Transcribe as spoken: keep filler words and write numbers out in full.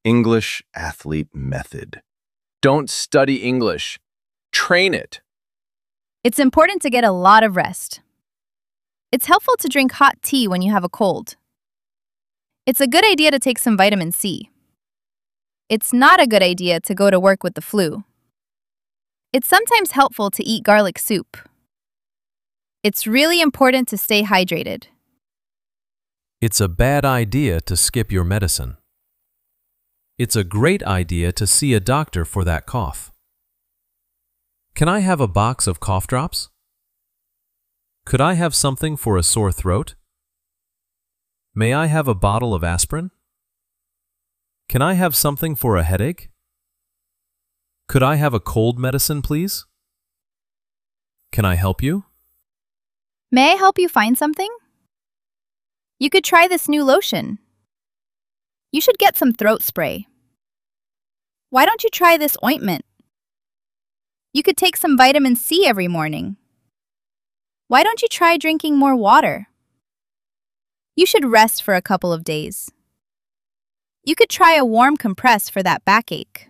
English athlete method. Don't study English. Train it. It's important to get a lot of rest. It's helpful to drink hot tea when you have a cold. It's a good idea to take some vitamin C. It's not a good idea to go to work with the flu. It's sometimes helpful to eat garlic soup. It's really important to stay hydrated. It's a bad idea to skip your medicine. It's a great idea to see a doctor for that cough. Can I have a box of cough drops? Could I have something for a sore throat? May I have a bottle of aspirin? Can I have something for a headache? Could I have a cold medicine, please? Can I help you? May I help you find something? You could try this new lotion. You should get some throat spray. Why don't you try this ointment? You could take some vitamin C every morning. Why don't you try drinking more water? You should rest for a couple of days. You could try a warm compress for that backache.